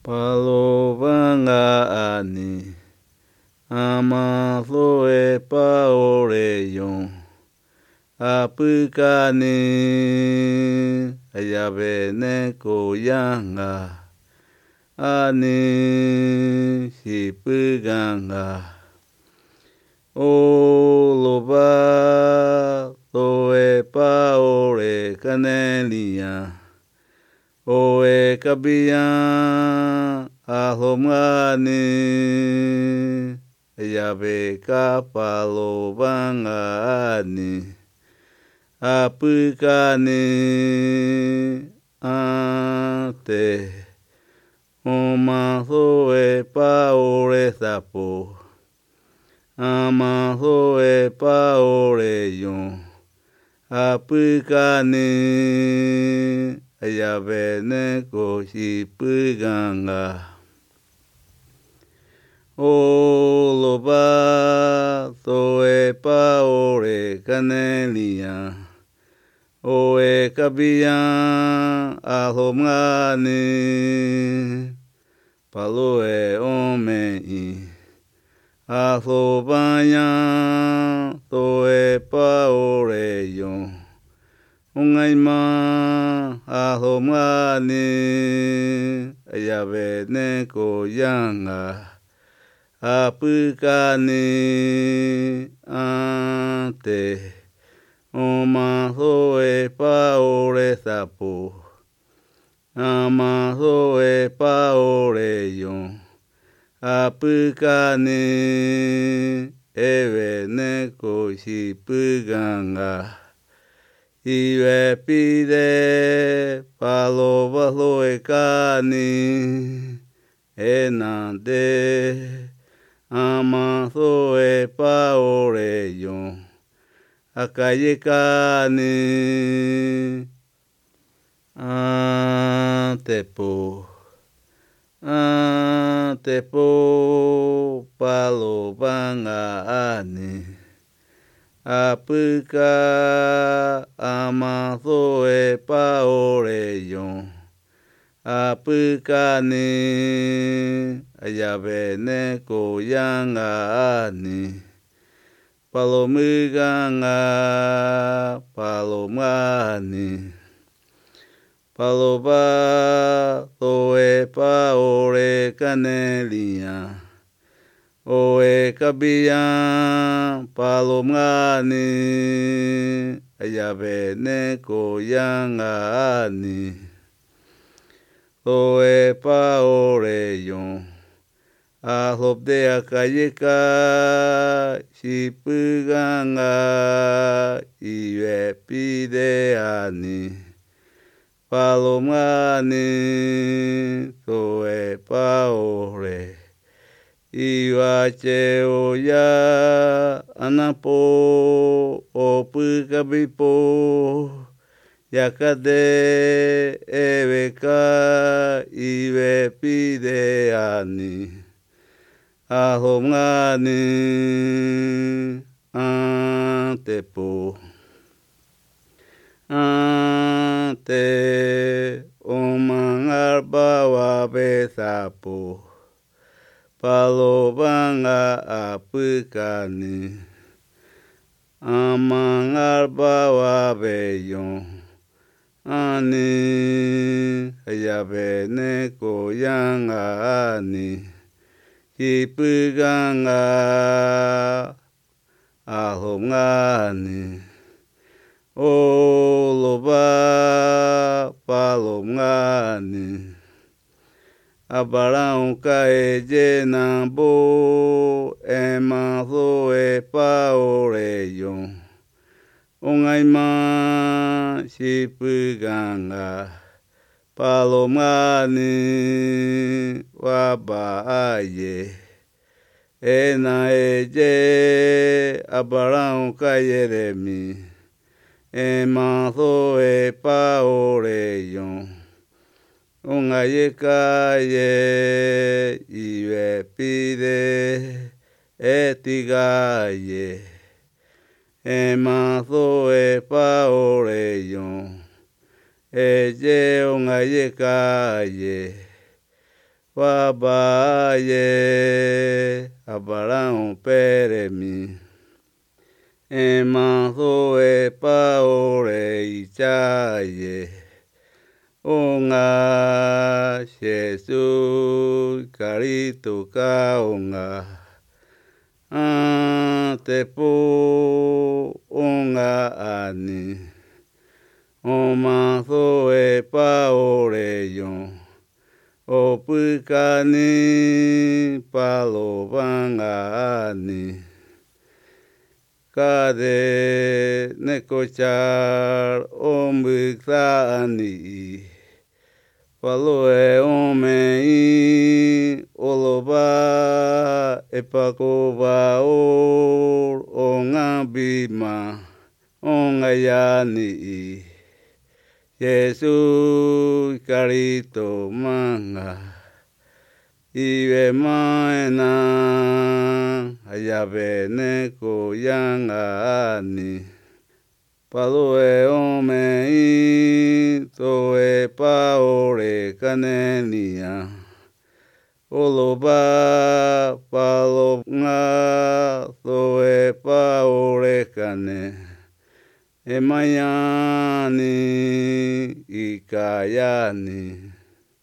Palovanga ani amazue paoreyon apukani ayabene koyanga ani hipuganga oloba toe paore kanelia oe kabia ahomani yabe kapalo bangani apukani ate omazoe paore sapo amazoe paore yo apukani ayabene koshipuganga oloba toe paore kanelia oe kabia ahomani paloe omei ahobanya toe paore yo ungaima ahomani ayabene koyanga apukani ante omazoe paore sapo amazoe paore yo apukani ebene koshipuganga iwe pide palobaloe kani enante amazoe paore yo akayekani antepo palobanga ani apuka amazoe paore yo apukani ayabene koyanga ani palomiganga palomani paloba toe paore kanelia oe kabia palomani ayabene koyanga ani toe paore yo ahobdea kayeka shipuganga iwe pide ani palomani toe paore iwache oya anapo opukabipo yakade eweka iwe pide ani ahomani antepo ante omangarbawa besapo palobanga apukani amangarbawa beyo ani ayabene koyanga ani hipuganga ahomani oloba palomani abarão cae nambo emazoe paore yo ungaima shipuganga palomani wabaye ena eje abarão caeremi emazoe paore yo ungayekaye iwe pide etigaye emazoe paore yo eye ungayekaye Wabaye abarão peremi Emazoe paore ichaye Onga Jesus Cristo kaonga Tepo onga ani Omazoe paore yon Opukani palovangani Kade nekochar ombukani Paloe omei oloba epakova or ongabima ongayani Jesus Cristo manga Iwe maena ayabene koyanga ani Paloe omei toe paore kanenia Oloba palonga toe paore kane Emayani ikayani